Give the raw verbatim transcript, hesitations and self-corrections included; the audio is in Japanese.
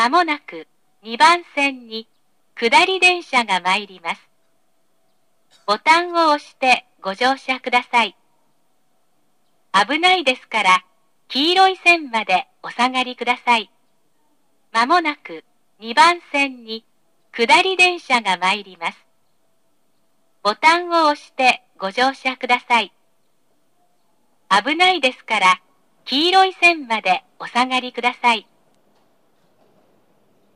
まもなくにばん線に下り電車が参ります。ボタンを押してご乗車ください。危ないですから、黄色い線までお下がりください。まもなくにばん線に下り電車が参ります。ボタンを押してご乗車ください。危ないですから、黄色い線までお下がりください。